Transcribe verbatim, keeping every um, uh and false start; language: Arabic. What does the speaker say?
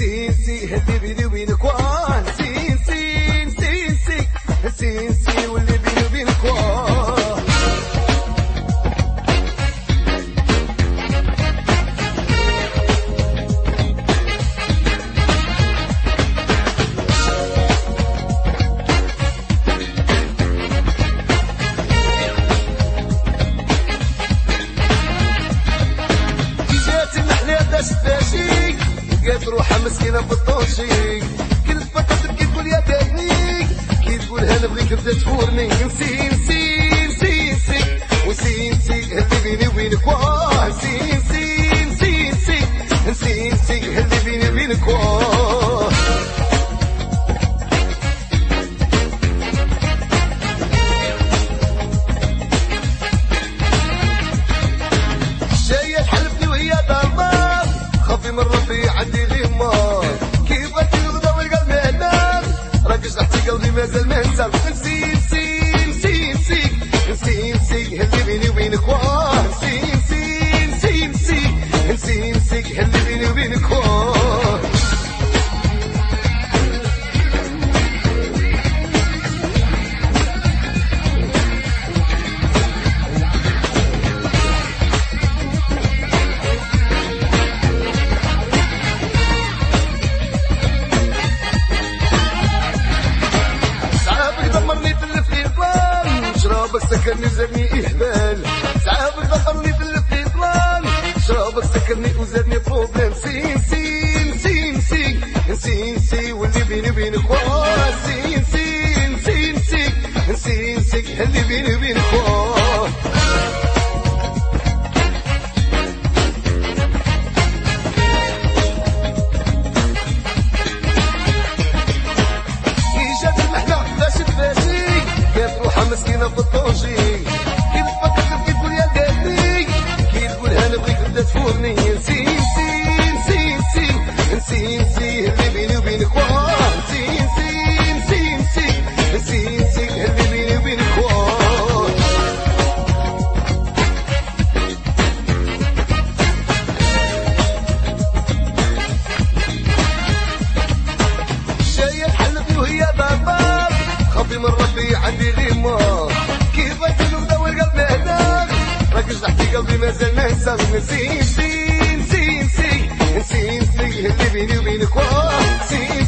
نسينسي اللي بيني وبينك واه نسينسي نسينسي نسينسي واللي بيني وبينك واه شفاشي لقيت روحها مسكينة بالطوشي كنت فترة تبكي تقول يا دارني كي تقولها نبغيك تبدا تفورني نسي نسي نسي نسي ونسي نسي اللي بيني وبينك واه نسي نسي نسي نسي نسي نسي اللي بيني وبينك واه جاية تحلفني وهي ضربة خافي من ربي عندي غيمة كيف غادي نغدا والقلب هناك راك جرحتي قلبي مازال ما نساك نسي نسي نسي نسي نسي نسي اللي بيني وبينك واه نسي نسي نسي نسي نسي نسي اللي بيني وبينك واه شرابك سكرني وزادني إهبال سعابك ضغرني في الاستقلال شرابك سكرني وزادني بروبليم سي نسي نسي نسي نسي نسي واللي بيني وبينك واه نسي نسي نسي نسي نسي نسي اللي بيني وبينك واه إيجاد المحلى فاشي فاشي كيف روحها مسكينة بالطوشي كي تفكر تبكي تقول يا دارني كي تقولها نبغيك تبدا تفورني نسي نسي نسي نسي نسي نسي اللي بيني وبينك واه نسي نسي نسي نسي نسي نسي اللي بيني وبينك واه جاية تحلفني وهي ضربة خافي من ربي عندي غيمة كيف غادي نغدا والقلب هناك راك جرحتي قلبي مازال ما نساك نسي نسي نسي نسي نسي نسي اللي بيني وبينك واه نسي